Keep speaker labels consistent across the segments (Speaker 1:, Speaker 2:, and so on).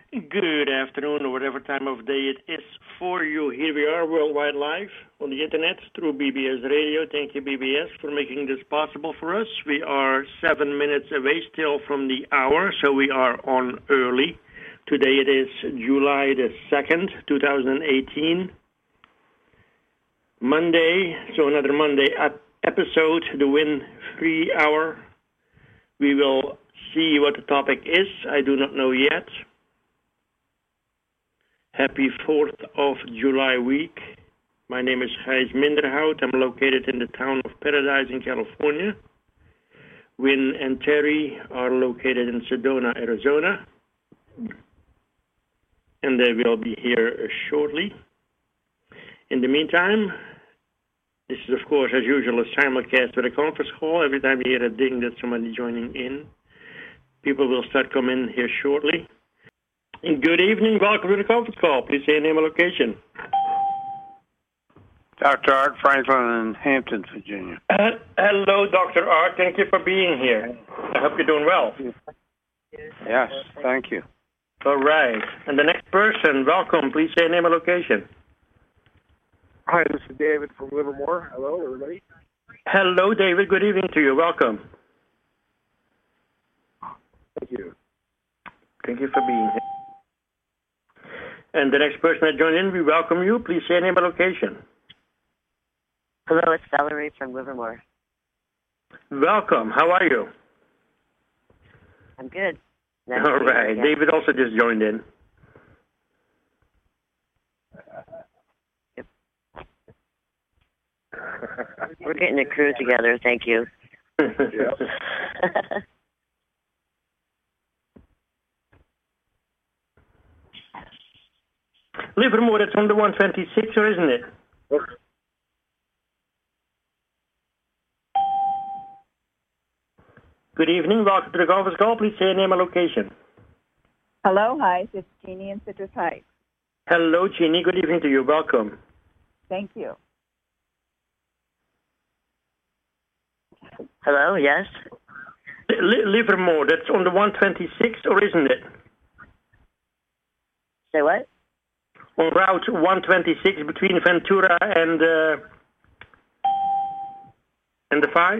Speaker 1: Good afternoon, or whatever time of day it is for you. Here we are, worldwide live on the internet through BBS Radio. Thank you, BBS, for making this possible for us. We are 7 minutes away still from the hour, so we are on early. Today it is July the 2nd, 2018. Monday, so another Monday episode, the Win Free Hour. We will see what the topic is. I do not know yet. Happy 4th of July week. My name is Gijs Minderhout. I'm located in the town of Paradise in California. Win and Terry are located in Sedona, Arizona. And they will be here shortly. In the meantime, this is, of course, as usual, a simulcast with a conference call. Every time you hear a ding, that's somebody joining in. People will start coming in here shortly. Good evening. Welcome to the conference call. Please say your name and location.
Speaker 2: Dr. Art Franklin in Hampton, Virginia.
Speaker 1: Hello, Dr. Art. Thank you for being here. I hope you're doing well.
Speaker 2: Yes, thank you.
Speaker 1: All right. And the next person, welcome. Please say your name and location.
Speaker 3: Hi, this is David from Livermore. Hello, everybody.
Speaker 1: Hello, David. Good evening to you. Welcome.
Speaker 3: Thank you.
Speaker 1: Thank you for being here. And the next person that joined in, we welcome you. Please say your name and location.
Speaker 4: Hello, it's Valerie from Livermore.
Speaker 1: Welcome. How are you?
Speaker 4: I'm good. Nice
Speaker 1: All right.
Speaker 4: Yeah.
Speaker 1: David also just joined in.
Speaker 4: Yep. We're getting a crew together. Thank you.
Speaker 1: Livermore, it's on the 126, or isn't it? Good evening. Welcome to the conference call. Please say your name and location.
Speaker 5: Hello, hi. It's Jeannie in Citrus Heights.
Speaker 1: Hello, Jeannie. Good evening to you. Welcome.
Speaker 5: Thank you.
Speaker 4: Hello, yes?
Speaker 1: Livermore, that's on the 126, or isn't it?
Speaker 4: Say what?
Speaker 1: On Route 126 between Ventura and the 5?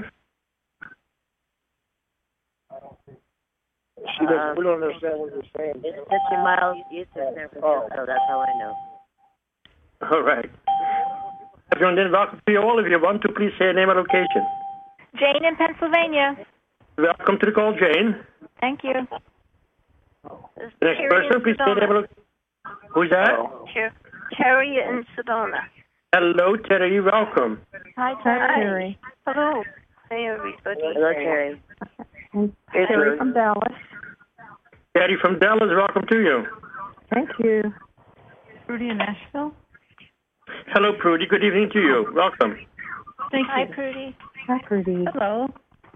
Speaker 3: We don't understand what you're saying.
Speaker 4: It's 50 miles east of San Francisco. That's how I know.
Speaker 1: All right. Everyone, then welcome to you all. If you want to, please say your name and location.
Speaker 6: Jane in Pennsylvania.
Speaker 1: Welcome to the call, Jane.
Speaker 6: Thank you.
Speaker 1: The next person, please say your name and location. Who's that?
Speaker 6: Terry in Sedona.
Speaker 1: Hello, Terry. Welcome.
Speaker 6: Hi, Terry. Hello. Hey, everybody.
Speaker 4: Hello, Terry.
Speaker 5: Terry from Dallas.
Speaker 1: Terry from Dallas, welcome to you.
Speaker 5: Thank you.
Speaker 6: Prudy in Nashville.
Speaker 1: Hello, Prudy. Good evening to you. Welcome.
Speaker 6: Thank you. Hi, Prudy.
Speaker 5: Hi, Prudy.
Speaker 6: Hello.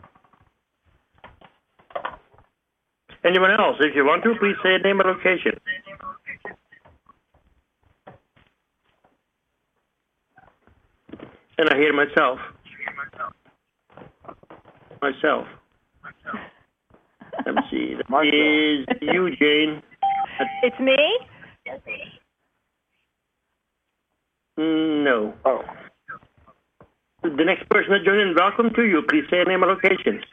Speaker 1: Anyone else? If you want to, please say your name and location. And I hear myself. Myself. Let me see. That is you, Jane.
Speaker 6: It's me?
Speaker 1: No.
Speaker 3: Oh.
Speaker 1: The next person that joined in, welcome to you. Please say your name and location.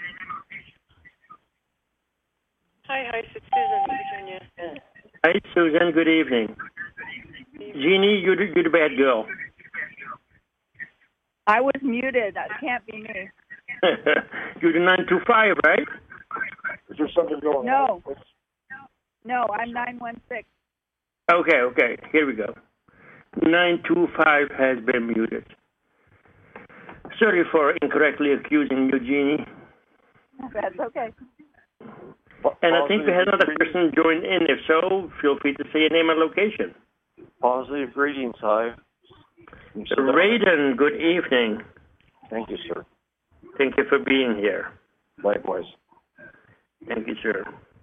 Speaker 7: Hi, it's Susan in Virginia.
Speaker 1: Hi, Susan. Good evening. Jeannie, you're the bad girl.
Speaker 5: I was muted. That can't be me.
Speaker 1: You're the 925, right?
Speaker 3: Is there something going
Speaker 5: No.
Speaker 3: on?
Speaker 5: No, I'm 916.
Speaker 1: Okay. Here we go. 925 has been muted. Sorry for incorrectly accusing you, Jeannie.
Speaker 5: That's okay.
Speaker 1: And I think we had another person join in. If so, feel free to say your name and location.
Speaker 8: Positive greetings, hi.
Speaker 1: Raiden, good evening.
Speaker 8: Thank you, sir.
Speaker 1: Thank you for being here.
Speaker 8: Likewise.
Speaker 1: Thank you, sir.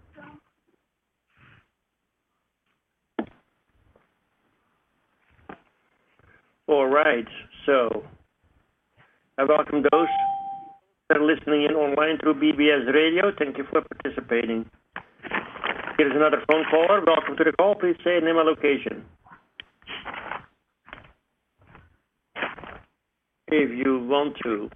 Speaker 1: All right, so I welcome those that are listening in online through BBS Radio. Thank you for participating. Here's another phone caller. Welcome to the call. Please say name and location. If you want to.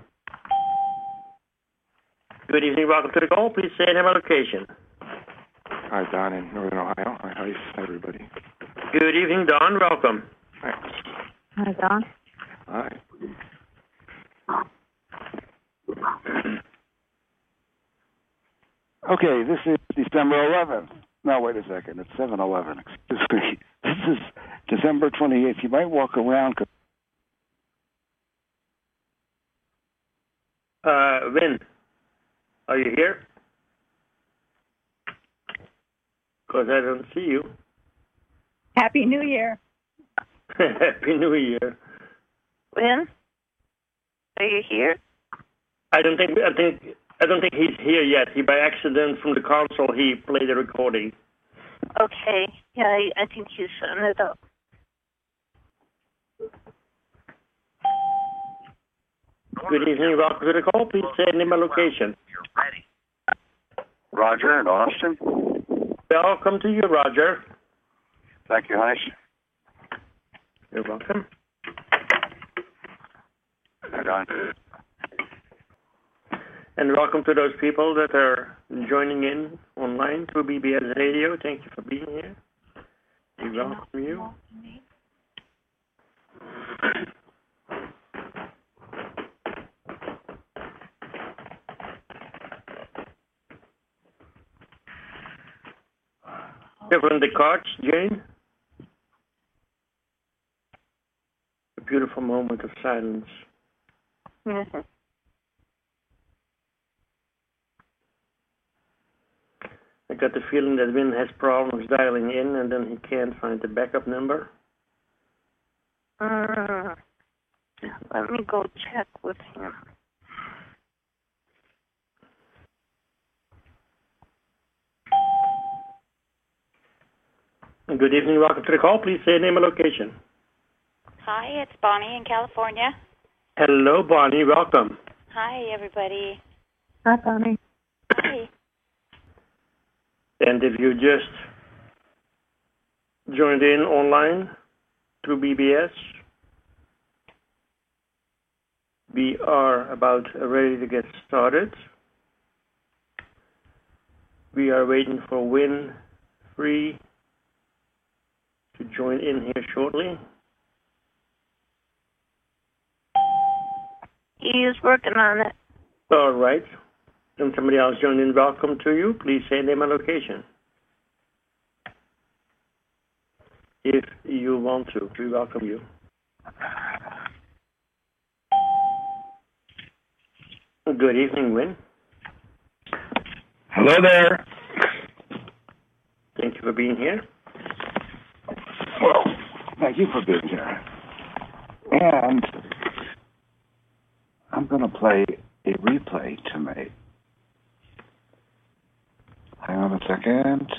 Speaker 1: Good evening. Welcome to the call. Please say name and location.
Speaker 3: Hi, Don in Northern Ohio. Hi, everybody.
Speaker 1: Good evening, Don. Welcome.
Speaker 3: Hi.
Speaker 5: Hi, Don.
Speaker 3: Hi.
Speaker 9: Okay, this is December 11th. No, wait a second. It's 7/11. Excuse me. This is December 28th. You might walk around.
Speaker 1: Vin, are you here? Because I don't see you.
Speaker 5: Happy New Year.
Speaker 1: Happy New Year.
Speaker 6: Win? Are you here?
Speaker 1: I don't think he's here yet. He by accident from the console he played the recording.
Speaker 6: Okay. Yeah, I think he's setting it up.
Speaker 1: Good evening. Welcome to the call. Please say name and location.
Speaker 2: Roger in Austin.
Speaker 1: Welcome to you, Roger.
Speaker 2: Thank you, Heis.
Speaker 1: You're welcome.
Speaker 2: Hi, Don.
Speaker 1: And welcome to those people that are joining in online through BBS Radio. Thank you for being here. We welcome you. Different the cards, Jane. A beautiful moment of silence.
Speaker 6: Mm-hmm.
Speaker 1: I got the feeling that Vin has problems dialing in and then he can't find the backup number.
Speaker 6: Let me go check with him.
Speaker 1: Good evening. Welcome to the call. Please say name and location.
Speaker 10: Hi, it's Bonnie in California.
Speaker 1: Hello, Bonnie. Welcome.
Speaker 10: Hi, everybody.
Speaker 5: Hi, Bonnie.
Speaker 10: Hi.
Speaker 1: And if you just joined in online through BBS, we are about ready to get started. We are waiting for Win Free to join in here shortly.
Speaker 6: He is working on it.
Speaker 1: All right. And somebody else joined in. Welcome to you. Please say name and location. If you want to, we welcome you. Good evening, Win.
Speaker 9: Hello there.
Speaker 1: Thank you for being here.
Speaker 9: Well, thank you for being here. And I'm going to play a replay tonight. Hang on a second.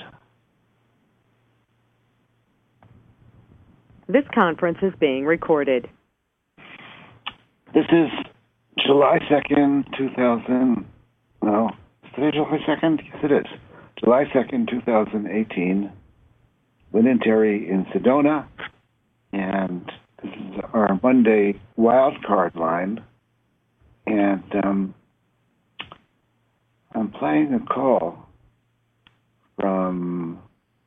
Speaker 11: This conference is being recorded.
Speaker 9: This is July 2nd, 2000. No, is today July 2nd? Yes, it is. July 2nd, 2018. Win and Terry in Sedona. And this is our Monday wildcard line. And I'm playing a call from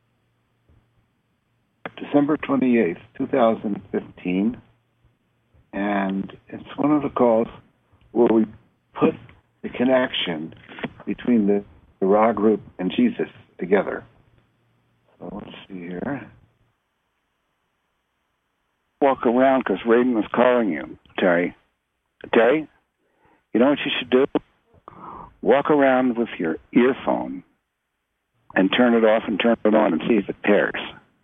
Speaker 9: December 28th, 2015. And it's one of the calls where we put the connection between the Ra group and Jesus together. So let's see here. Walk around because Raiden was calling you, Terry. Terry, you know what you should do? Walk around with your earphone and turn it off and turn it on and see if it pairs.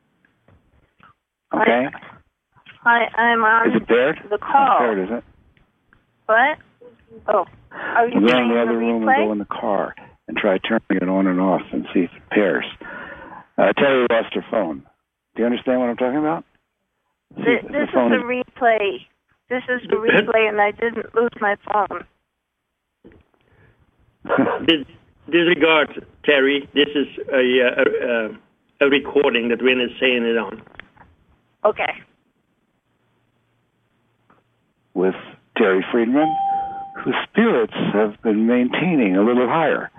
Speaker 9: Okay?
Speaker 6: I'm on
Speaker 9: is it paired?
Speaker 6: the call.
Speaker 9: It's paired, is it?
Speaker 6: What? Oh, are you
Speaker 9: go
Speaker 6: playing
Speaker 9: in the other
Speaker 6: the
Speaker 9: room
Speaker 6: replay?
Speaker 9: and go in the car and try turning it on and off and see if it pairs. Terry lost her phone. Do you understand what I'm talking about?
Speaker 6: This is the replay. This is the replay, and I didn't lose my phone.
Speaker 1: disregard, Terry. This is a recording that Wynn is saying it on.
Speaker 4: Okay.
Speaker 9: With Terry Friedman, whose spirits have been maintaining a little higher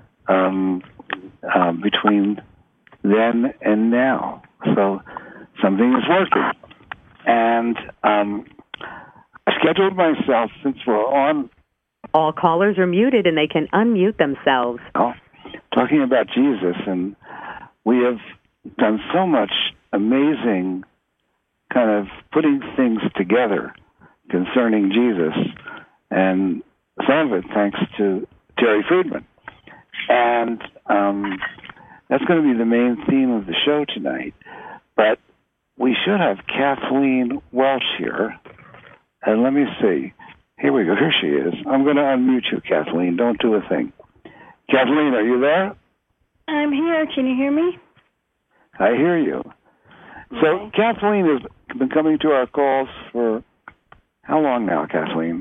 Speaker 9: between then and now. So something is working. And I scheduled myself, since we're on.
Speaker 11: All callers are muted and they can unmute themselves.
Speaker 9: Talking about Jesus, and we have done so much amazing kind of putting things together concerning Jesus, and some of it thanks to Terry Friedman. And that's going to be the main theme of the show tonight. But we should have Kathleen Welch here. And let me see. Here we go. Here she is. I'm going to unmute you, Kathleen. Don't do a thing. Kathleen, are you there?
Speaker 6: I'm here. Can you hear me?
Speaker 9: I hear you. So Kathleen has been coming to our calls for how long now, Kathleen?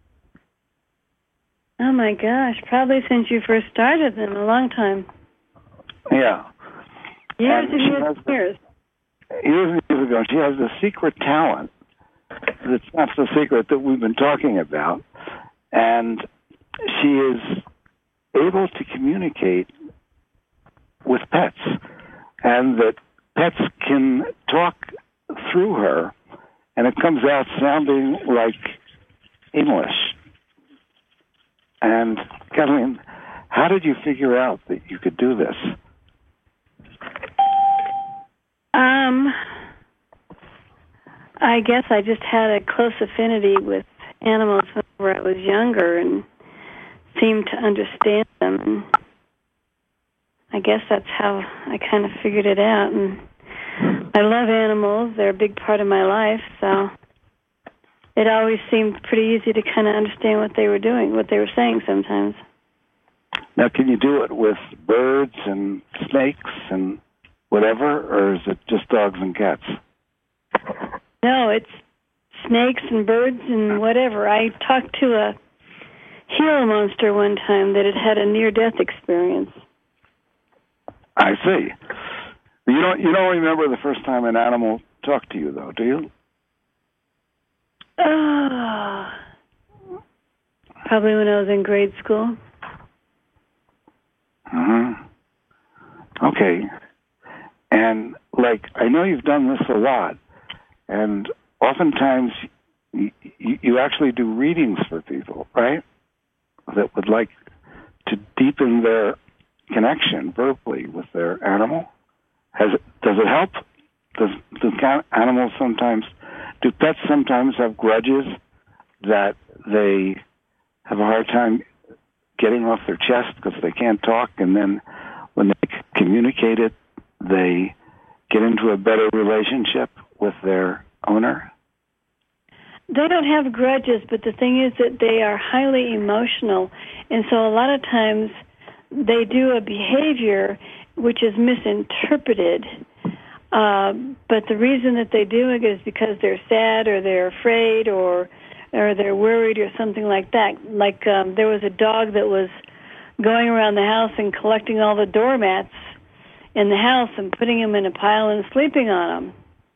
Speaker 6: Oh, my gosh. Probably since you first started them, a long time.
Speaker 9: Yeah.
Speaker 6: Years and years and years.
Speaker 9: Years and years ago, she has a secret talent. It's not the secret that we've been talking about. And she is able to communicate with pets, and that pets can talk through her, and it comes out sounding like English. And Kathleen, how did you figure out that you could do this?
Speaker 6: I guess I just had a close affinity with animals whenever I was younger and seemed to understand them. And I guess that's how I kind of figured it out. And I love animals. They're a big part of my life, so it always seemed pretty easy to kind of understand what they were doing, what they were saying sometimes.
Speaker 9: Now, can you do it with birds and snakes and whatever, or is it just dogs and cats?
Speaker 6: No, it's snakes and birds and whatever. I talked to a Gila monster one time that had had a near-death experience.
Speaker 9: I see. You don't remember the first time an animal talked to you, though, do you?
Speaker 6: Probably when I was in grade school.
Speaker 9: Okay. And, I know you've done this a lot, and oftentimes you actually do readings for people, right? That would like to deepen their connection verbally with their animal. Does it help? Do animals sometimes, do pets sometimes have grudges that they have a hard time getting off their chest because they can't talk, and then when they communicate it, they get into a better relationship with their owner?
Speaker 6: They don't have grudges, but the thing is that they are highly emotional, and so a lot of times they do a behavior which is misinterpreted, but the reason that they do it is because they're sad or they're afraid or they're worried or something like that. There was a dog that was going around the house and collecting all the doormats in the house and putting them in a pile and sleeping on them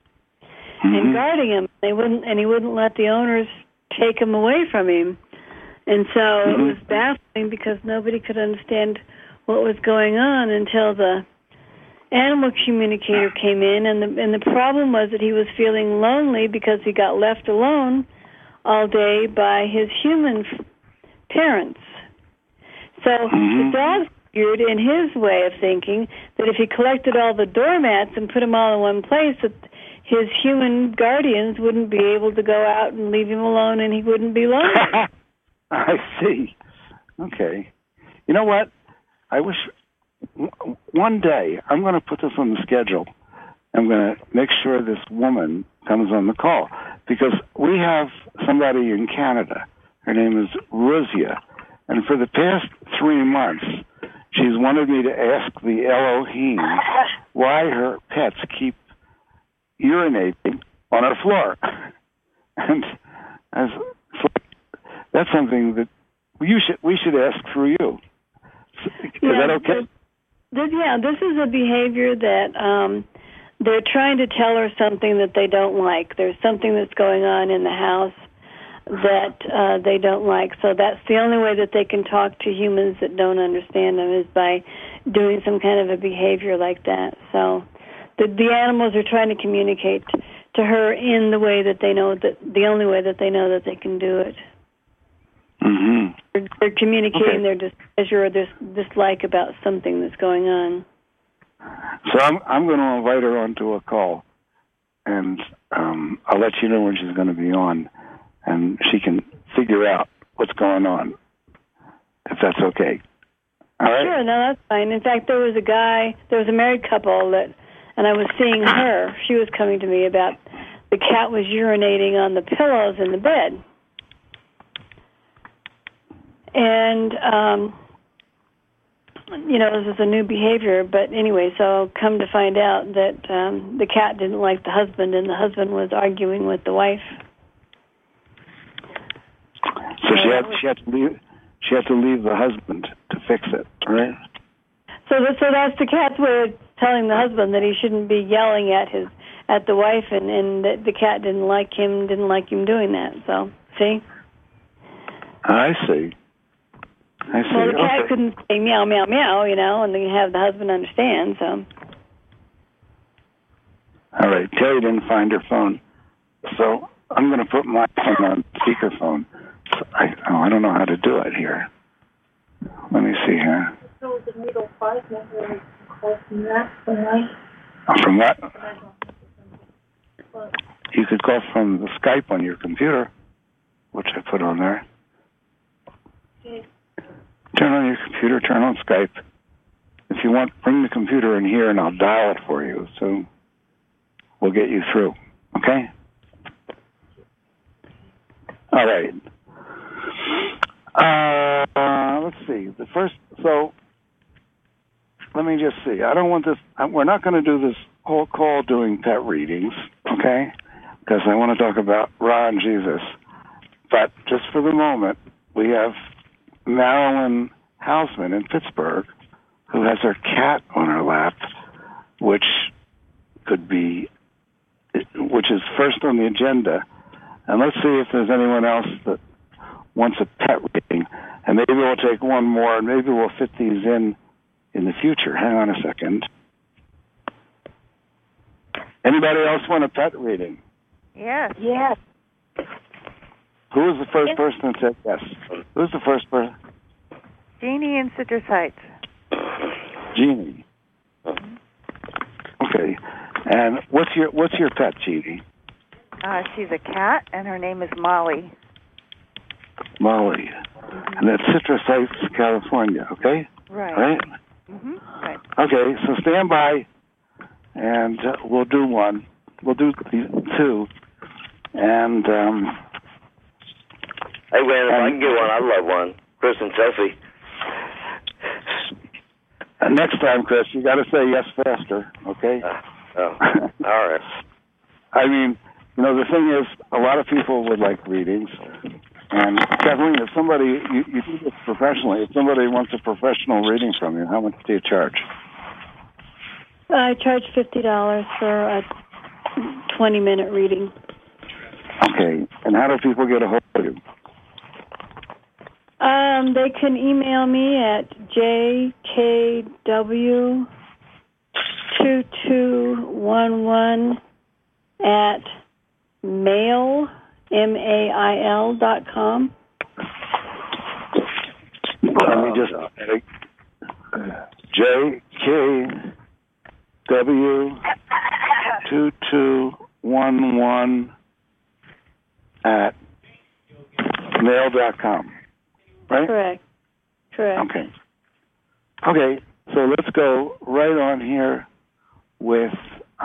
Speaker 6: and guarding him. He wouldn't let the owners take him away from him. And so it was baffling because nobody could understand what was going on until the animal communicator came in, and the problem was that he was feeling lonely because he got left alone all day by his human parents. So the dog figured, in his way of thinking, that if he collected all the doormats and put them all in one place, that his human guardians wouldn't be able to go out and leave him alone, and he wouldn't be lonely.
Speaker 9: I see. Okay. You know what? I wish one day I'm going to put this on the schedule. I'm going to make sure this woman comes on the call, because we have somebody in Canada. Her name is Ruzia, and for the past 3 months, she's wanted me to ask the Elohim why her pets keep urinating on our floor. And that's something that we should ask for you. Is that okay?
Speaker 6: This is a behavior that they're trying to tell her something that they don't like. There's something that's going on in the house that they don't like. So that's the only way that they can talk to humans that don't understand them is by doing some kind of a behavior like that. So the animals are trying to communicate to her in the way that they know, that the only way that they know that they can do it.
Speaker 9: Mm-hmm.
Speaker 6: They're communicating their displeasure or their dislike about something that's going on.
Speaker 9: So I'm going to invite her onto a call, and I'll let you know when she's going to be on, and she can figure out what's going on, if that's okay. All right?
Speaker 6: Sure, no, that's fine. In fact, there was a married couple and I was seeing her. She was coming to me about the cat was urinating on the pillows in the bed. And, this is a new behavior, but anyway, so come to find out that the cat didn't like the husband, and the husband was arguing with the wife.
Speaker 9: So she had to leave the husband to fix it, right?
Speaker 6: So that's the cat's way of telling the husband that he shouldn't be yelling at the wife, and that the cat didn't like him doing that. So, see?
Speaker 9: I see.
Speaker 6: Well, the cat couldn't say meow, meow, meow, and then have the husband understand, so.
Speaker 9: All right. Terry didn't find her phone, so I'm going to put my phone on speakerphone. So I don't know how to do it here. Let me see here. From what? You could call from the Skype on your computer, which I put on there. Turn on your computer, turn on Skype. If you want, bring the computer in here and I'll dial it for you. So we'll get you through. Okay? All right. Let's see. So let me just see. I don't want this. We're not going to do this whole call doing pet readings, okay? Because I want to talk about Ra and Jesus. But just for the moment, we have Marilyn Hausman in Pittsburgh, who has her cat on her lap, which is first on the agenda. And let's see if there's anyone else that wants a pet reading. And maybe we'll take one more, and maybe we'll fit these in the future. Hang on a second. Anybody else want a pet reading?
Speaker 5: Yes.
Speaker 4: Yes.
Speaker 9: Who was the first person that said yes? Who's the first person?
Speaker 5: Jeannie in Citrus Heights.
Speaker 9: Jeannie. Okay. And what's your pet, Jeannie?
Speaker 5: She's a cat, and her name is Molly.
Speaker 9: Molly. And that's Citrus Heights, California, okay?
Speaker 5: Right. Mm-hmm. Right.
Speaker 9: Okay, so stand by, and we'll do one. We'll do two. And,
Speaker 12: hey, man, if I can get one, I'd love one. Chris and Sophie.
Speaker 9: Next time, Chris, you got to say yes faster, okay?
Speaker 12: All right.
Speaker 9: I mean, the thing is, a lot of people would like readings. And Kathleen, if somebody, you do this professionally, if somebody wants a professional reading from you, how much do you charge?
Speaker 6: I charge $50 for a 20-minute reading.
Speaker 9: Okay. And how do people get a hold of you?
Speaker 6: They can email me at jkw2211 at mail.com.
Speaker 9: Let me just jkw2211 at mail.com. Right?
Speaker 6: Correct.
Speaker 9: Okay, so let's go right on here with,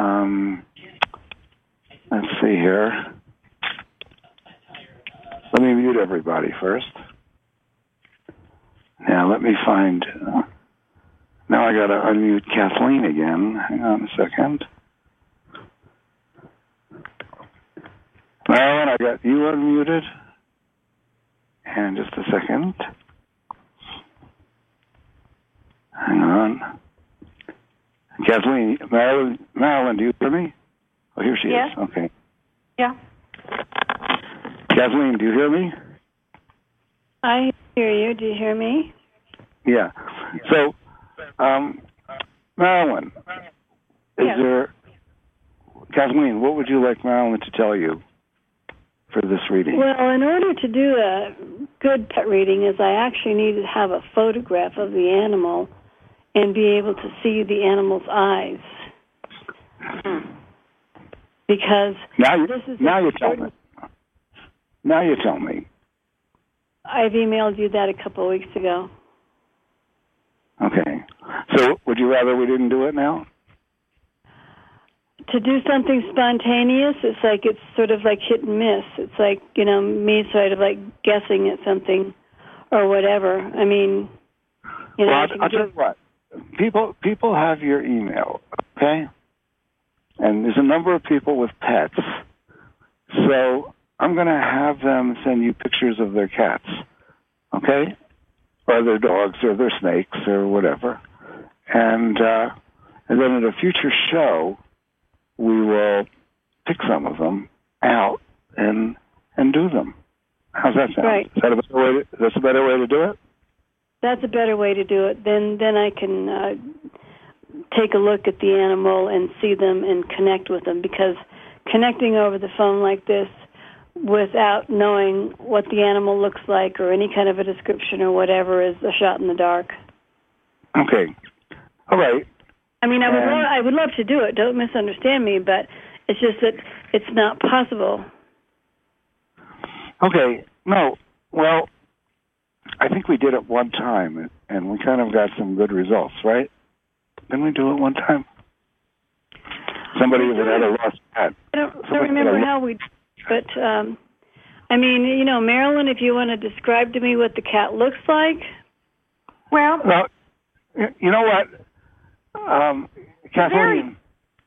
Speaker 9: let's see here. Let me mute everybody first. Now let me find, now I got to unmute Kathleen again. Hang on a second. Marilyn, I got you unmuted. And just a second. Hang on. Kathleen, Marilyn, do you hear me? Oh, here she is. Okay.
Speaker 7: Yeah.
Speaker 9: Kathleen, do you hear me?
Speaker 6: I hear you. Do you hear me?
Speaker 9: Yeah. So, Marilyn, Kathleen, what would you like Marilyn to tell you for this reading?
Speaker 6: Well, in order to do a good pet reading is I actually need to have a photograph of the animal and be able to see the animal's eyes. Because
Speaker 9: now you tell me. Now you tell me.
Speaker 6: I've emailed you that a couple of weeks ago.
Speaker 9: Okay. So would you rather we didn't do it now?
Speaker 6: To do something spontaneous, it's sort of like hit and miss. It's like, me sort of like guessing at something or whatever. I mean,
Speaker 9: well, I'll tell you what. People have your email, okay? And there's a number of people with pets. So I'm going to have them send you pictures of their cats, okay? Or their dogs or their snakes or whatever. And then at a future show, we will pick some of them out and do them. How's that sound?
Speaker 6: Right.
Speaker 9: Is that that's a better way to do it?
Speaker 6: That's a better way to do it. Then I can take a look at the animal and see them and connect with them, because connecting over the phone like this without knowing what the animal looks like or any kind of a description or whatever is a shot in the dark.
Speaker 9: Okay. All right.
Speaker 6: I mean, I would love to do it. Don't misunderstand me, but it's just that it's not possible.
Speaker 9: Okay. No. Well, I think we did it one time, and we kind of got some good results, right? Didn't we do it one time? Somebody that had a lost cat.
Speaker 6: I don't remember how we... But, I mean, Marilyn, if you want to describe to me what the cat looks like.
Speaker 7: Well,
Speaker 9: you know what? Kathleen.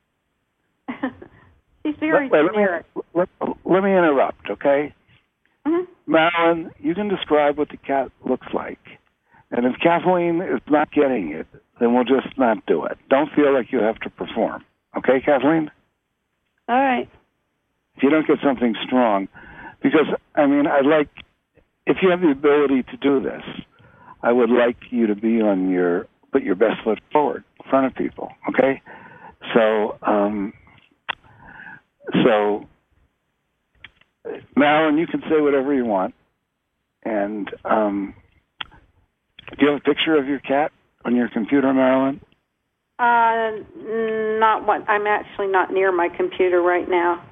Speaker 7: She's very generic.
Speaker 9: Let me interrupt, okay?
Speaker 7: Mm-hmm.
Speaker 9: Marilyn, you can describe what the cat looks like. And if Kathleen is not getting it, then we'll just not do it. Don't feel like you have to perform. Okay, Kathleen?
Speaker 6: All right.
Speaker 9: If you don't get something strong, because, I mean, if you have the ability to do this, I would like you to be put your best foot forward in front of people, okay? So, Marilyn, you can say whatever you want. And do you have a picture of your cat on your computer, Marilyn?
Speaker 7: Not one. I'm actually not near my computer right now.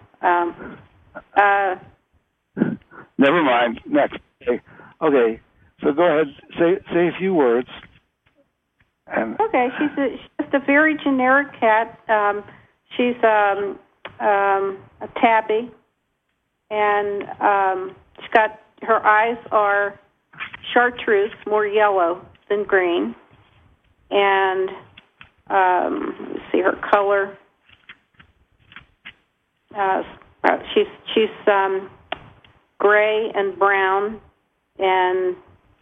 Speaker 9: Never mind. Next. Okay. So go ahead. Say a few words.
Speaker 7: Okay. She's just a very generic cat. She's a tabby, and her eyes are chartreuse, more yellow than green, and let's see her color. She's gray and brown and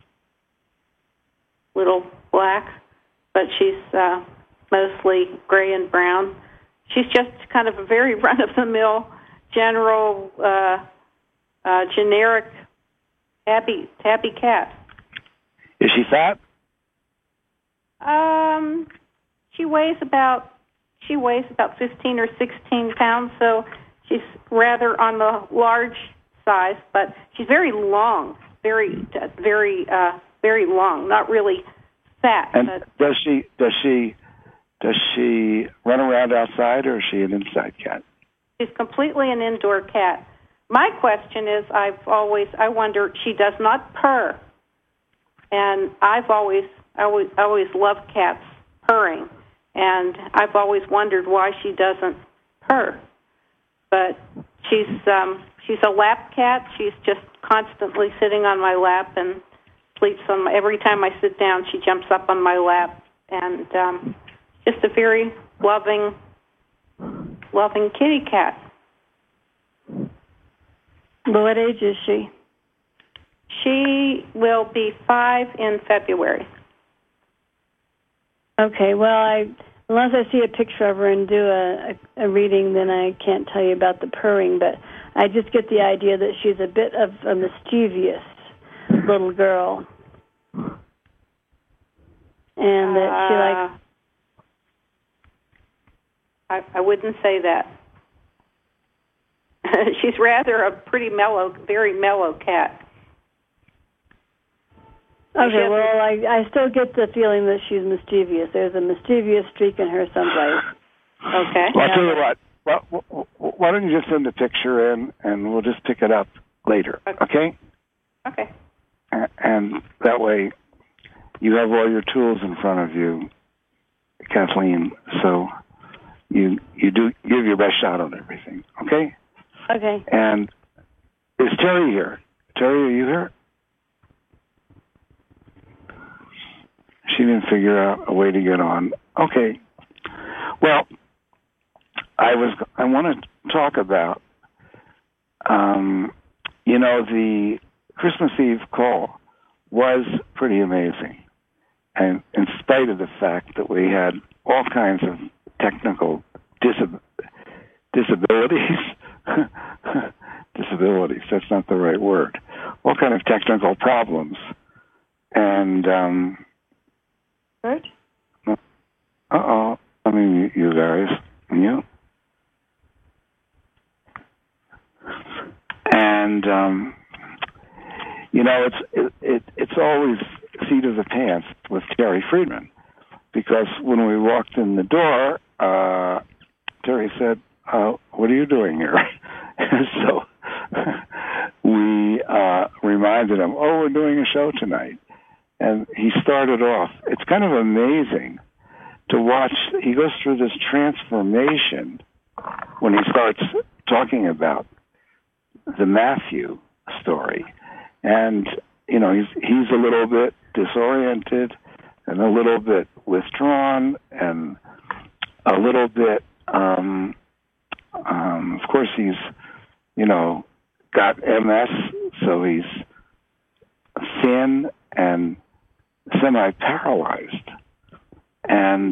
Speaker 7: little black, but she's mostly gray and brown. She's just kind of a very run-of-the-mill, general, generic tabby cat.
Speaker 9: Is she fat?
Speaker 7: She weighs about 15 or 16 pounds, so she's rather on the large size, but she's very long, very long, not really fat.
Speaker 9: And does she run around outside, or is she an inside cat?
Speaker 7: She's completely an indoor cat. My question is, I wonder, she does not purr, and I've always loved cats purring, and I've always wondered why she doesn't purr. But she's a lap cat. She's just constantly sitting on my lap and sleeps on every time I sit down. She jumps up on my lap, and just a very loving kitty cat.
Speaker 6: What age is she?
Speaker 7: She will be 5 in February.
Speaker 6: Okay, well, unless I see a picture of her and do a reading, then I can't tell you about the purring, but I just get the idea that she's a bit of a mischievous little girl. And that she likes...
Speaker 7: I wouldn't say that. She's rather a pretty mellow, very mellow cat.
Speaker 6: Okay, well, I still get the feeling that she's mischievous. There's a mischievous streak in her someplace.
Speaker 7: Okay.
Speaker 9: Well, I'll tell you what. Well, why don't you just send a picture in, and we'll just pick it up later, okay?
Speaker 7: Okay.
Speaker 9: And that way you have all your tools in front of you, Kathleen, so you do give your best shot on everything, okay?
Speaker 6: Okay.
Speaker 9: And is Terry here? Terry, are you here? She didn't figure out a way to get on. Okay. Well, I want to talk about, the Christmas Eve call was pretty amazing. And in spite of the fact that we had all kinds of technical disabilities, that's not the right word, all kind of technical problems. And,
Speaker 6: Bert?
Speaker 9: Uh-oh. I mean, you guys. You? And, it's always seat of the pants with Terry Friedman. Because when we walked in the door, Terry said, what are you doing here? So we reminded him, we're doing a show tonight. And he started off. It's kind of amazing to watch. He goes through this transformation when he starts talking about the Matthew story. And, he's a little bit disoriented and a little bit withdrawn and a little bit, of course, he's, got MS, so he's thin and semi-paralyzed, and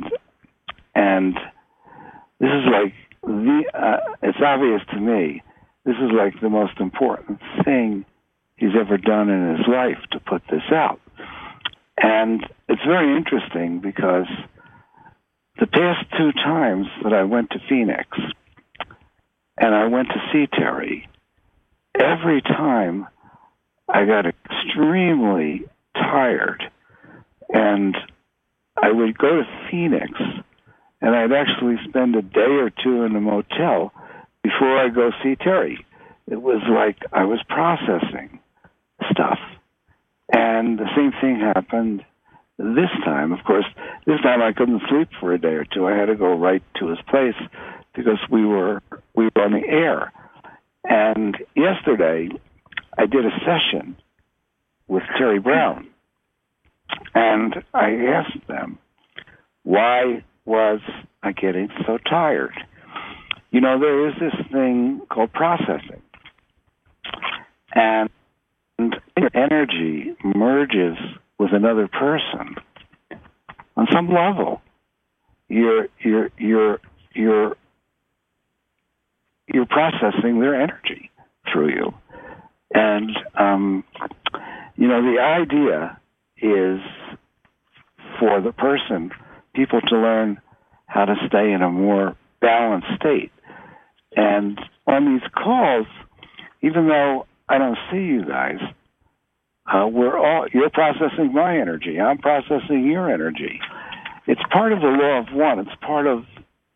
Speaker 9: this is like it's obvious to me, this is like the most important thing he's ever done in his life to put this out. And it's very interesting because the past 2 times that I went to Phoenix and I went to see Terry, every time I got extremely tired. And I would go to Phoenix, and I'd actually spend a day or 2 in a motel before I go see Terry. It was like I was processing stuff. And the same thing happened this time. Of course, this time I couldn't sleep for a day or 2. I had to go right to his place because we were on the air. And yesterday, I did a session with Terry Brown. And I asked them, why was I getting so tired? There is this thing called processing. And your energy merges with another person on some level. You're processing their energy through you. And, the idea is for the person, people to learn how to stay in a more balanced state. And on these calls, even though I don't see you guys, you're processing my energy. I'm processing your energy. It's part of the law of one. It's part of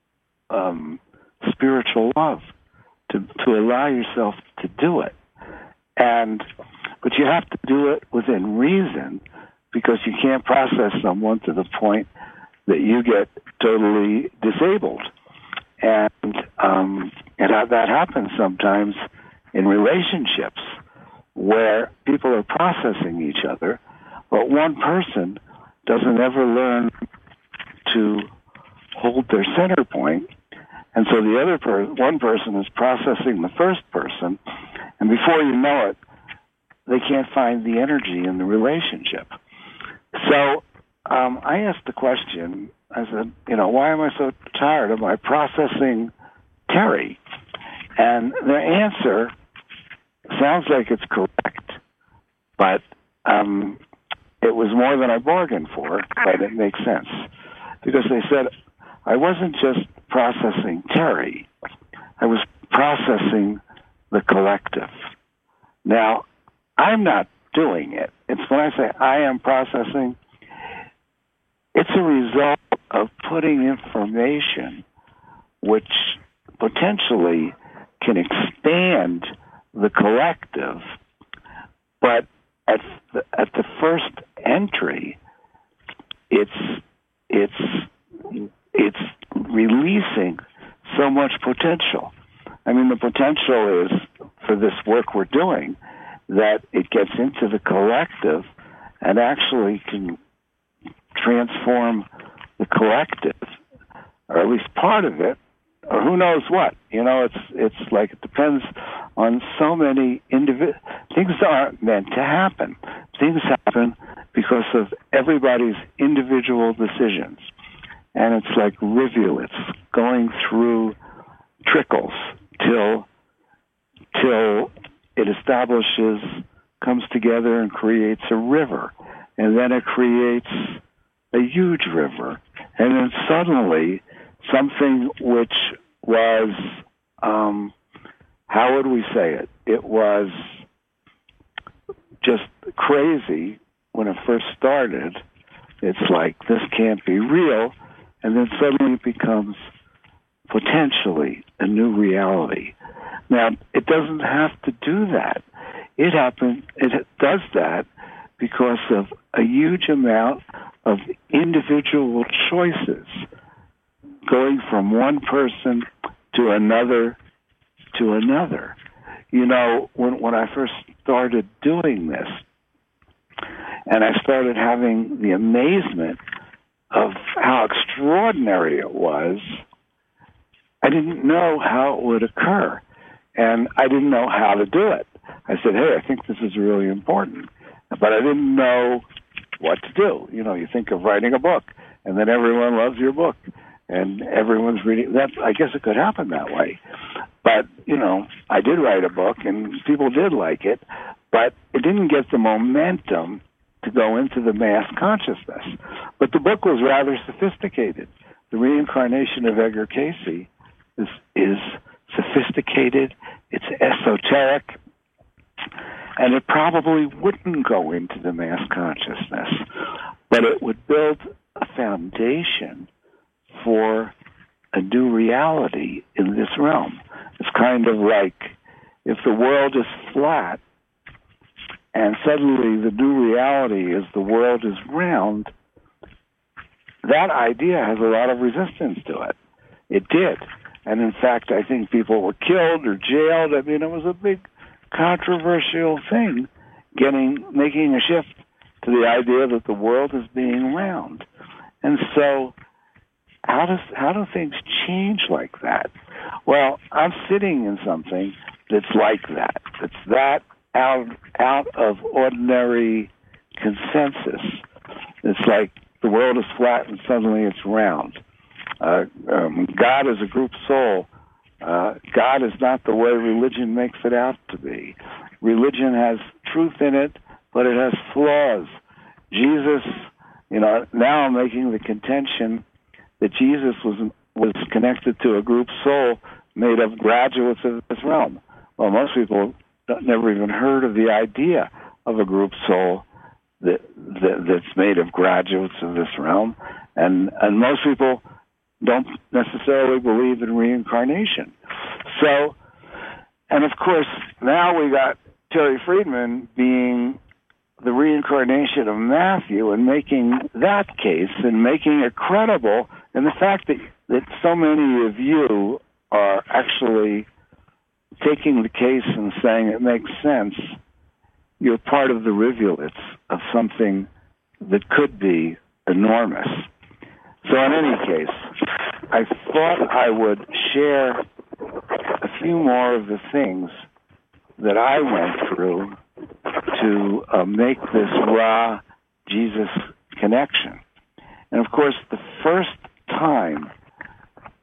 Speaker 9: spiritual love to allow yourself to do it. But you have to do it within reason, because you can't process someone to the point that you get totally disabled. And that happens sometimes in relationships where people are processing each other, but one person doesn't ever learn to hold their center point. And so the other one person is processing the first person, and before you know it, they can't find the energy in the relationship. So I asked the question, I said, why am I so tired? Am I processing Terry? And their answer sounds like it's correct, but it was more than I bargained for, but it makes sense. Because they said, I wasn't just processing Terry, I was processing the collective. Now, I'm not doing it. It's when I say I am processing, it's a result of putting information which potentially can expand the collective, but at the first entry, it's releasing so much potential. I mean, the potential is, for this work we're doing, that it gets into the collective and actually can transform the collective, or at least part of it, or who knows what. It's like it depends on so many things aren't meant to happen. Things happen because of everybody's individual decisions. And it's like rivulets going through trickles till it establishes, comes together and creates a river. And then it creates a huge river. And then suddenly something which was, how would we say it? It was just crazy when it first started. It's like, this can't be real. And then suddenly it becomes potentially a new reality. Now, it doesn't have to do that. It does that because of a huge amount of individual choices going from one person to another to another. When I first started doing this, and I started having the amazement of how extraordinary it was, I didn't know how it would occur, and I didn't know how to do it. I said, hey, I think this is really important, but I didn't know what to do. You think of writing a book, and then everyone loves your book, and everyone's reading that. I guess it could happen that way. But, I did write a book, and people did like it, but it didn't get the momentum to go into the mass consciousness. But the book was rather sophisticated. The Reincarnation of Edgar Cayce is sophisticated, it's esoteric, and it probably wouldn't go into the mass consciousness, but it would build a foundation for a new reality in this realm. It's kind of like if the world is flat and suddenly the new reality is the world is round, that idea has a lot of resistance to it. It did. And in fact, I think people were killed or jailed. I mean, it was a big controversial thing, making a shift to the idea that the world is being round. And so how do things change like that? Well, I'm sitting in something that's like that. It's that out of ordinary consensus. It's like the world is flat and suddenly it's round. God is a group soul. God is not the way religion makes it out to be. Religion has truth in it, but it has flaws. Jesus, now I'm making the contention that Jesus was connected to a group soul made of graduates of this realm. Well, most people never even heard of the idea of a group soul that's made of graduates of this realm, and most people don't necessarily believe in reincarnation. So, and of course, now we got Terry Friedman being the reincarnation of Matthew and making that case and making it credible, and the fact that so many of you are actually taking the case and saying it makes sense, you're part of the rivulets of something that could be enormous. So in any case, I thought I would share a few more of the things that I went through to make this raw Jesus connection. And of course, the first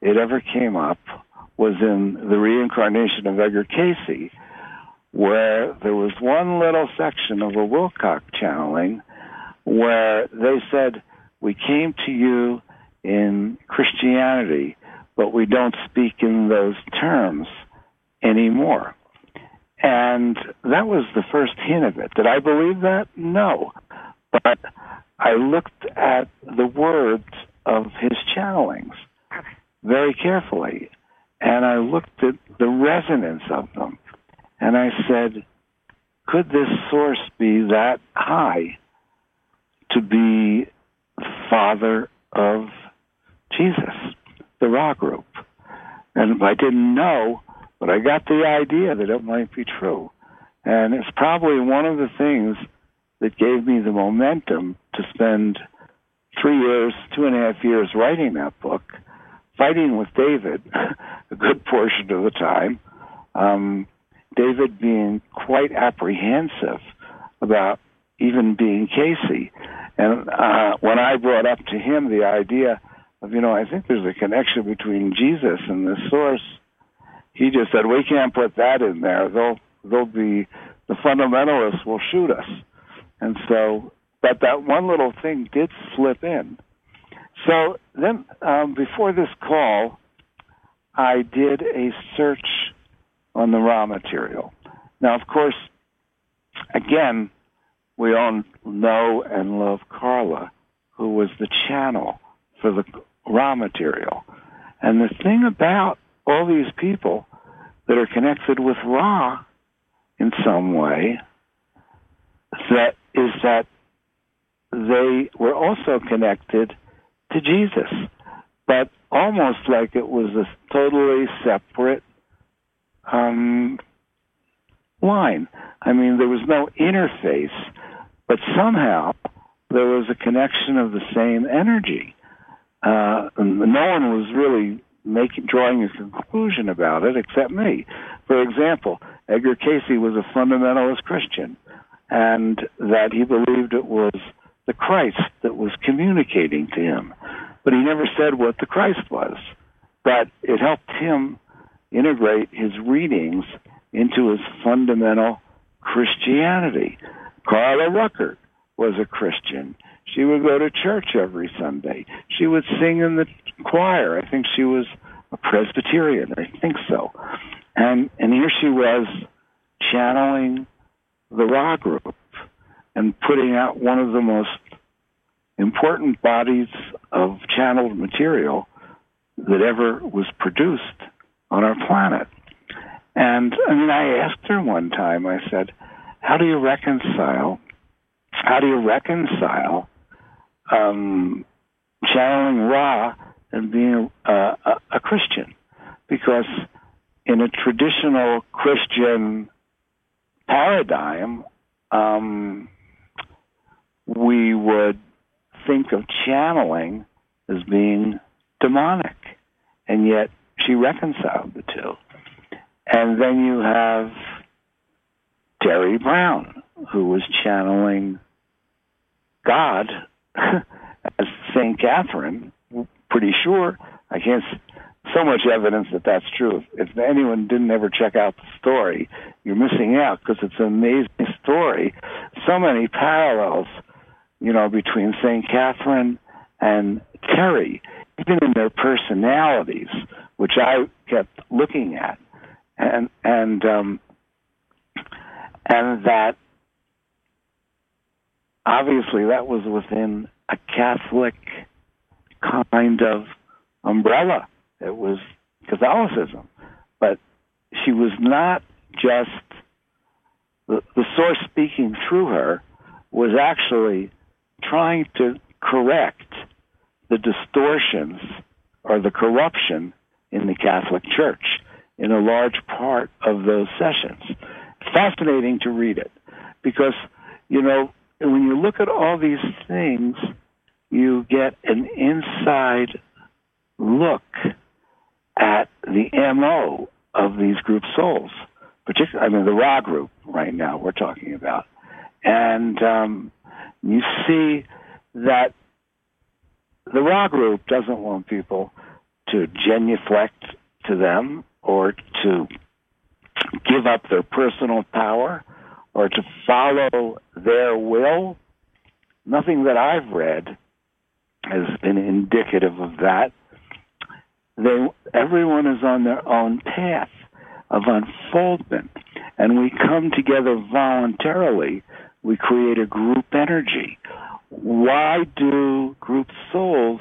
Speaker 9: it ever came up was in the reincarnation of Edgar Cayce, where there was one little section of a Wilcock channeling where they said, "We came to you in Christianity, but we don't speak in those terms anymore." And that was the first hint of it. Did I believe that? No. But I looked at the words of his channelings very carefully, and I looked at the resonance of them, and I said, could this source be that high to be father of Jesus, the Ra group? And I didn't know, but I got the idea that it might be true. And it's probably one of the things that gave me the momentum to spend 3 years, 2.5 years writing that book, fighting with David a good portion of the time, David being quite apprehensive about even being Cayce. And when I brought up to him the idea of, I think there's a connection between Jesus and the source, he just said, we can't put that in there. They'll be, the fundamentalists will shoot us. And so, but that one little thing did slip in. So then, before this call, I did a search on the Ra material. Now, of course, again, we all know and love Carla, who was the channel for the Ra material. And the thing about all these people that are connected with Ra in some way, is that they were also connected to Jesus, but almost like it was a totally separate line. I mean, there was no interface, but somehow there was a connection of the same energy. No one was really drawing a conclusion about it except me. For example, Edgar Cayce was a fundamentalist Christian, and that he believed it was the Christ that was communicating to him. But he never said what the Christ was. But it helped him integrate his readings into his fundamental Christianity. Carla Ruckert was a Christian. She would go to church every Sunday. She would sing in the choir. I think she was a Presbyterian. I think so. And here she was channeling the Ra group and putting out one of the most important bodies of channeled material that ever was produced on our planet. And I asked her one time, I said, how do you reconcile channeling Ra and being a Christian? Because in a traditional Christian paradigm, we would think of channeling as being demonic, and yet she reconciled the two. And then you have Terry Brown, who was channeling God as St. Catherine. Pretty sure. I can't. So much evidence that that's true. If anyone didn't ever check out the story, you're missing out, because it's an amazing story. So many parallels, between St. Catherine and Terry, even in their personalities, which I kept looking at, and that obviously that was within a Catholic kind of umbrella. It was Catholicism, but she was not just the source speaking through her was actually trying to correct the distortions or the corruption in the Catholic Church in a large part of those sessions. It's fascinating to read it because, when you look at all these things, you get an inside look at the MO of these group souls, particularly, the Ra group right now we're talking about. And you see that the Ra group doesn't want people to genuflect to them or to give up their personal power or to follow their will. Nothing that I've read has been indicative of that. Everyone is on their own path of unfoldment, and we come together voluntarily. We create a group energy. Why do group souls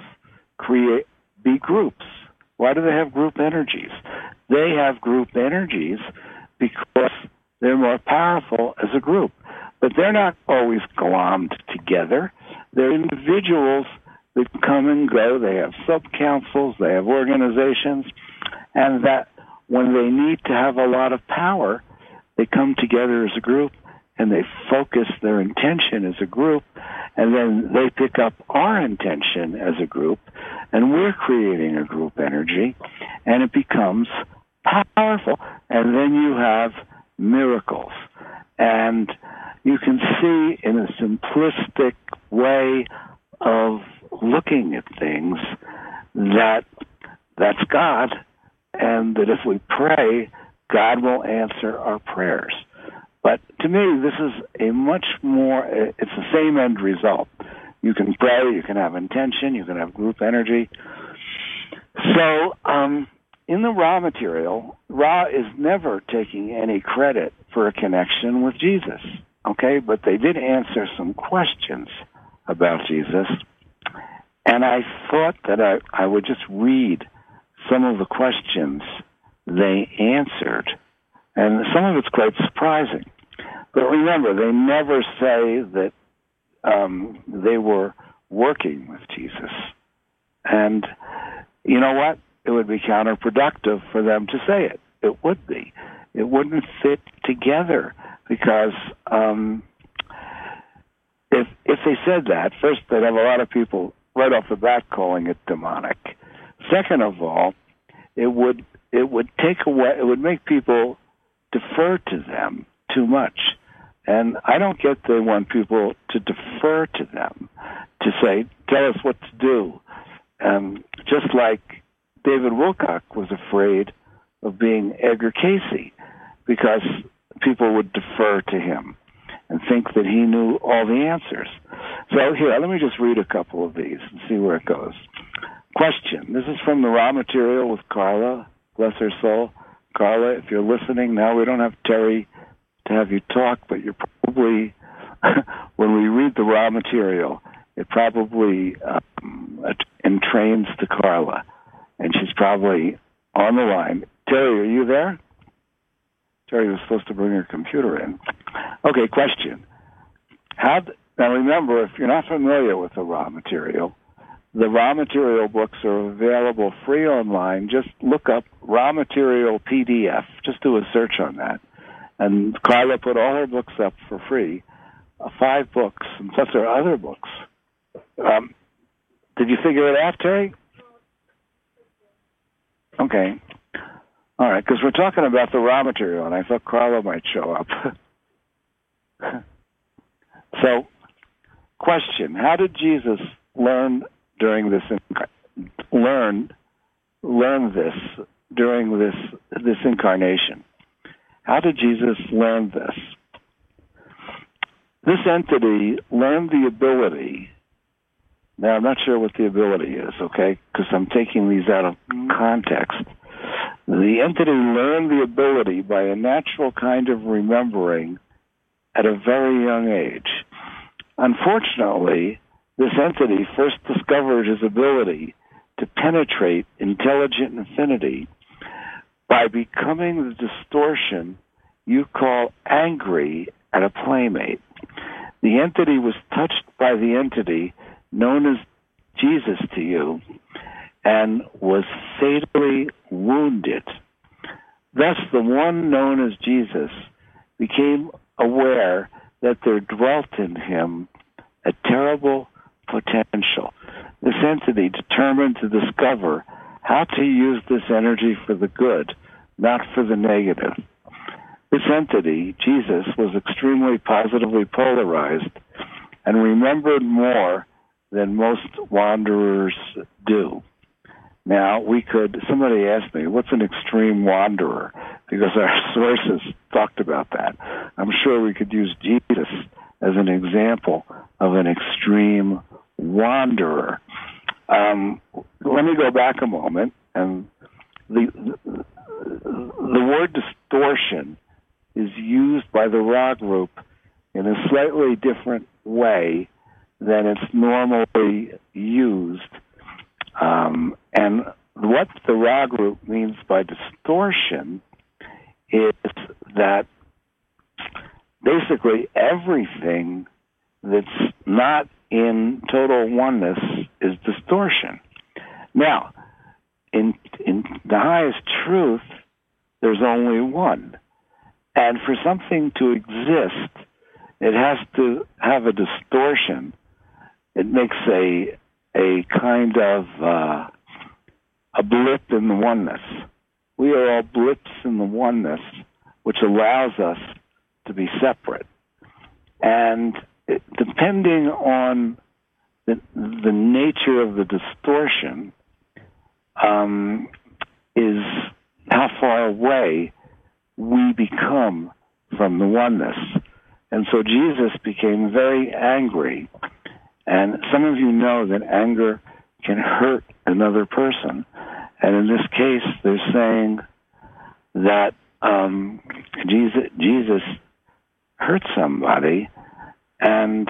Speaker 9: be groups? Why do they have group energies? They have group energies because they're more powerful as a group. But they're not always glommed together. They're individuals that come and go. They have sub-councils, they have organizations, and that when they need to have a lot of power, they come together as a group and they focus their intention as a group, and then they pick up our intention as a group, and we're creating a group energy, and it becomes powerful. And then you have miracles. And you can see in a simplistic way of looking at things that that's God, and that if we pray, God will answer our prayers. But to me, this is a much more, it's the same end result. You can pray, you can have intention, you can have group energy. So in the Ra material, Ra is never taking any credit for a connection with Jesus, okay? But they did answer some questions about Jesus, and I thought that I would just read some of the questions they answered, and some of it's quite surprising. But remember, they never say that they were working with Jesus. And you know what? It would be counterproductive for them to say it. It would be. It wouldn't fit together because if they said that, first they'd have a lot of people right off the bat calling it demonic. Second of all, it would take away. It would make people defer to them too much. And I don't get they want people to defer to them, to say, tell us what to do. Just like David Wilcock was afraid of being Edgar Cayce because people would defer to him and think that he knew all the answers. So here, let me just read a couple of these and see where it goes. Question. This is from the Ra material with Carla. Bless her soul. Carla, if you're listening now, we don't have Terry to have you talk, but you're probably, when we read the Ra material, it probably entrains to Carla, and she's probably on the line. Terry, are you there? Terry was supposed to bring her computer in. Okay, question. Now remember, if you're not familiar with the Ra material, the Ra material books are available free online. Just look up Ra material PDF. Just do a search on that. And Carla put all her books up for free, 5 books, and plus there are other books. Did you figure it out, Terry? Okay. All right, because we're talking about the Ra material, and I thought Carla might show up. So, question: how did Jesus learn during this this incarnation? How did Jesus learn this? This entity learned the ability. Now, I'm not sure what the ability is, okay, because I'm taking these out of context. The entity learned the ability by a natural kind of remembering at a very young age. Unfortunately, this entity first discovered his ability to penetrate intelligent infinity by becoming the distortion you call angry at a playmate. The entity was touched by the entity known as Jesus to you and was fatally wounded. Thus, the one known as Jesus became aware that there dwelt in him a terrible potential. This entity determined to discover how to use this energy for the good, not for the negative. This entity, Jesus, was extremely positively polarized and remembered more than most wanderers do. Now, somebody asked me, what's an extreme wanderer? Because our sources talked about that. I'm sure we could use Jesus as an example of an extreme wanderer. Let me go back a moment. And the word distortion is used by the Ra group in a slightly different way than it's normally used. And what the Ra group means by distortion is that basically everything that's not in total oneness is distortion. Now, in the highest truth, there's only one. And for something to exist, it has to have a distortion. It makes a kind of a blip in the oneness. We are all blips in the oneness, which allows us to be separate. And depending on the nature of the distortion, is how far away we become from the oneness. And so Jesus became very angry. And some of you know that anger can hurt another person. And in this case, they're saying that Jesus hurt somebody and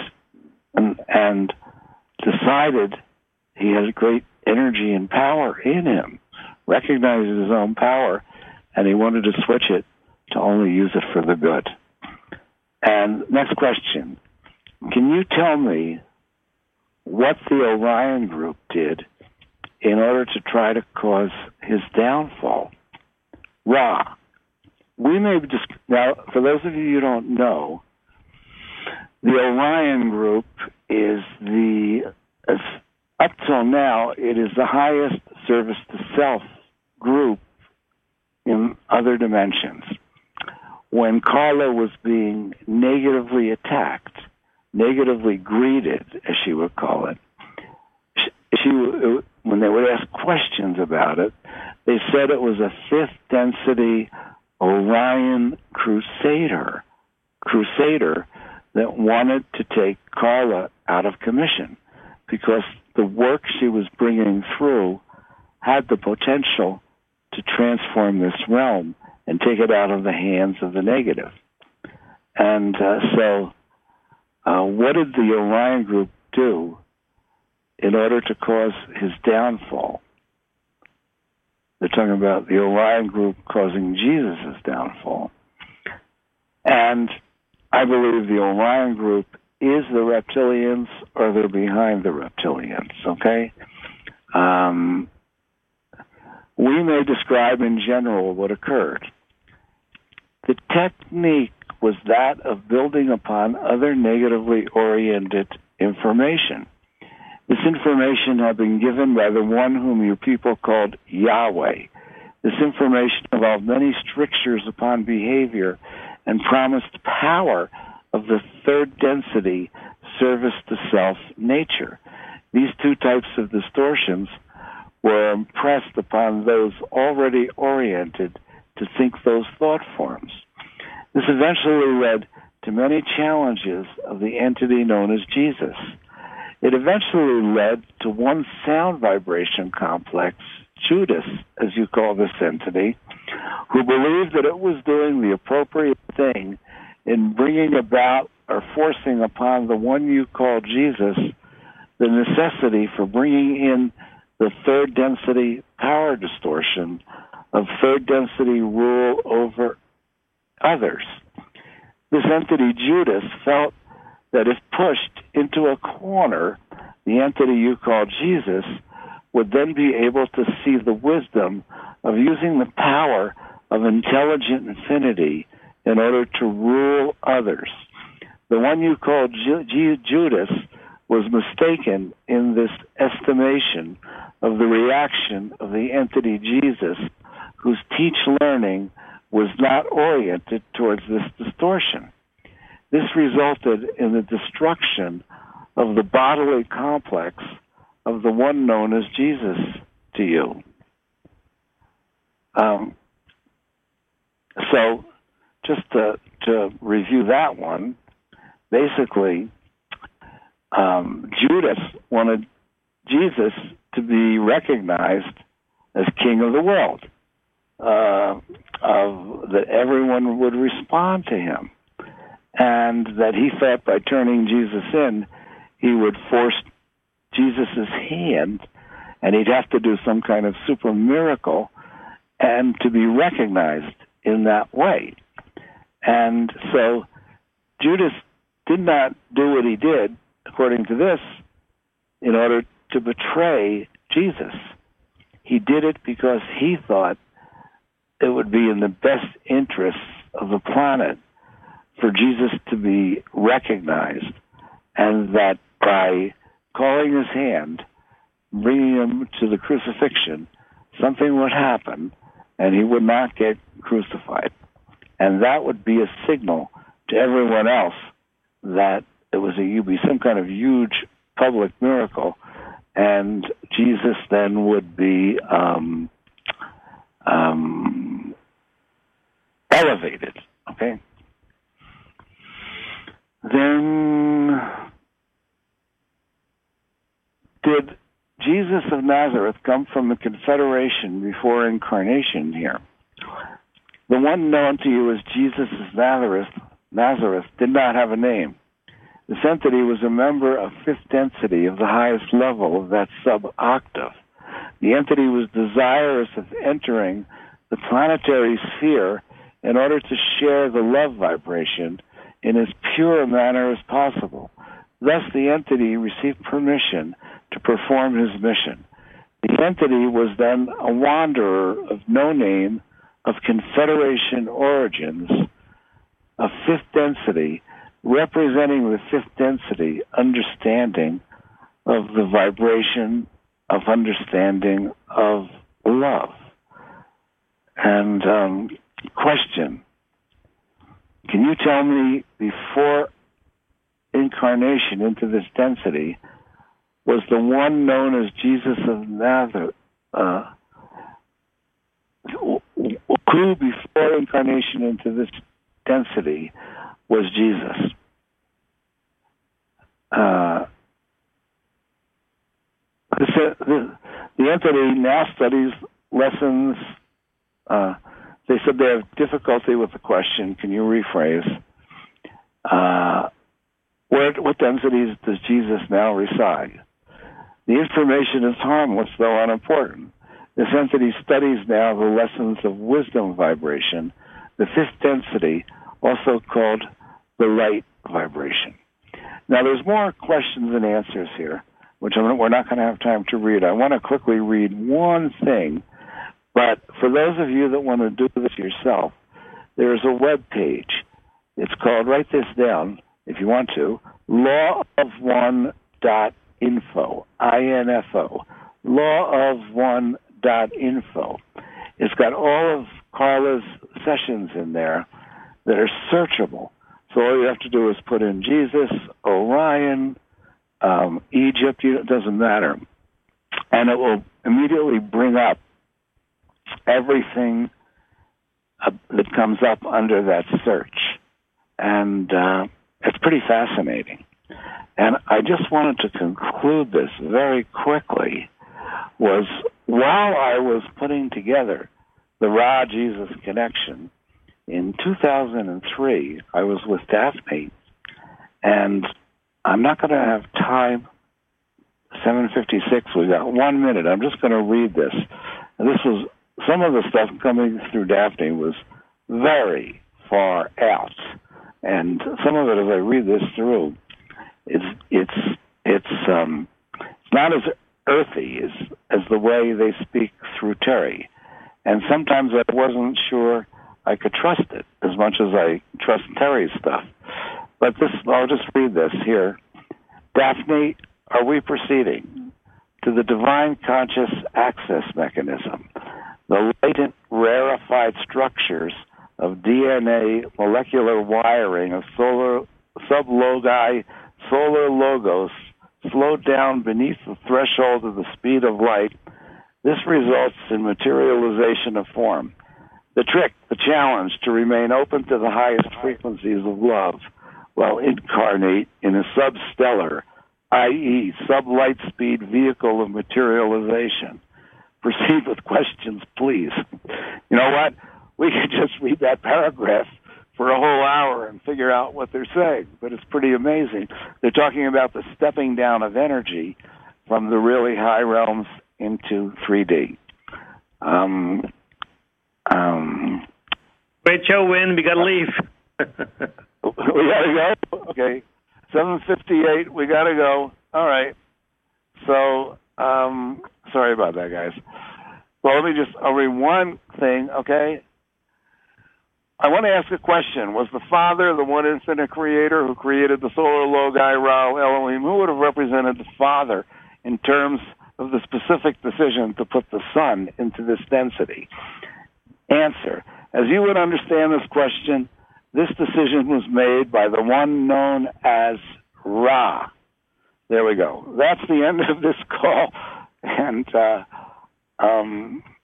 Speaker 9: decided he has great energy and power in him, recognizes his own power, and he wanted to switch it to only use it for the good. And next question. Can you tell me what the Orion group did in order to try to cause his downfall? Ra. Now, for those of you who don't know, the Orion group is up till now, it is the highest service to self group in other dimensions. When Carla was being negatively attacked, negatively greeted, as she would call it, when they would ask questions about it, they said it was a fifth density Orion crusader that wanted to take Carla out of commission because the work she was bringing through had the potential to transform this realm and take it out of the hands of the negative. And so what did the Orion group do in order to cause his downfall? They're talking about the Orion group causing Jesus' downfall. And I believe the Orion group is the reptilians or they're behind the reptilians, okay? We may describe in general what occurred. The technique was that of building upon other negatively oriented information. This information had been given by the one whom your people called Yahweh. This information involved many strictures upon behavior and promised power of the third density service to self nature. These two types of distortions were impressed upon those already oriented to think those thought forms. This eventually led to many challenges of the entity known as Jesus. It eventually led to one sound vibration complex, Judas, as you call this entity, who believed that it was doing the appropriate thing in bringing about or forcing upon the one you call Jesus the necessity for bringing in the third density power distortion of third density rule over others. This entity, Judas, felt that if pushed into a corner, the entity you call Jesus would then be able to see the wisdom of using the power of intelligent infinity in order to rule others. The one you called Judas was mistaken in this estimation of the reaction of the entity Jesus, whose teach learning was not oriented towards this distortion. This resulted in the destruction of the bodily complex of the one known as Jesus to you. So just to review that one, basically, Judas wanted Jesus to be recognized as king of the world, that everyone would respond to him, and that he thought by turning Jesus in, he would force Jesus' hand, and he'd have to do some kind of super miracle and to be recognized in that way. And so Judas did not do what he did, according to this, in order to betray Jesus. He did it because he thought it would be in the best interests of the planet for Jesus to be recognized, and that by calling his hand, bringing him to the crucifixion, something would happen and he would not get crucified. And that would be a signal to everyone else that it was be some kind of huge public miracle, and Jesus then would be elevated. Okay. Then, did Jesus of Nazareth come from the Confederation before incarnation here? The one known to you as Jesus of Nazareth did not have a name. This entity was a member of fifth density of the highest level of that sub-octave. The entity was desirous of entering the planetary sphere in order to share the love vibration in as pure a manner as possible. Thus, the entity received permission to perform his mission. The entity was then a wanderer of no name, of Confederation origins, of fifth density, representing the fifth density understanding of the vibration of understanding of love. And question, can you tell me, before incarnation into this density, was the one known as Jesus of Nazareth, who before incarnation into this density was Jesus? The entity now studies lessons. They said they have difficulty with the question. Can you rephrase? What densities does Jesus now reside? The information is harmless, though unimportant. This entity studies now the lessons of wisdom vibration, the fifth density, also called the light vibration. Now, there's more questions and answers here, which we're not going to have time to read. I want to quickly read one thing, but for those of you that want to do this yourself, there's a web page. It's called, write this down if you want to, lawofone.info, I-N-F-O, lawofone.info. It's got all of Carla's sessions in there that are searchable. So all you have to do is put in Jesus, Orion, Egypt, it doesn't matter. And it will immediately bring up everything that comes up under that search. And it's pretty fascinating. And I just wanted to conclude this very quickly, was while I was putting together the Ra-Jesus connection, in 2003, I was with Daphne, and I'm not going to have time. 7:56, we got 1 minute. I'm just going to read this. And this was, some of the stuff coming through Daphne was very far out. And some of it, as I read this through, it's not as earthy as the way they speak through Terry. And sometimes I wasn't sure I could trust it as much as I trust Terry's stuff. But this, I'll just read this here. Daphne, are we proceeding to the divine conscious access mechanism, the latent rarefied structures of DNA molecular wiring of sublogi, solar logos, slowed down beneath the threshold of the speed of light, This results in materialization of form. The trick, the challenge, to remain open to the highest frequencies of love while incarnate in a substellar, i.e., sub-light speed vehicle of materialization. Proceed with questions, please. You know what? We could just read that paragraph for a whole hour and figure out what they're saying, but it's pretty amazing. They're talking about the stepping down of energy from the really high realms into 3D.
Speaker 1: Great show, Win. We got to leave.
Speaker 9: We got to go? Okay. 7:58. We got to go. All right. So, sorry about that, guys. Well, I'll read one thing, okay? I want to ask a question. Was the Father the one infinite creator who created the solar logi, Ra, Elohim? Who would have represented the Father in terms of the specific decision to put the Son into this density? Answer. As you would understand this question, this decision was made by the one known as Ra. There we go. That's the end of this call. And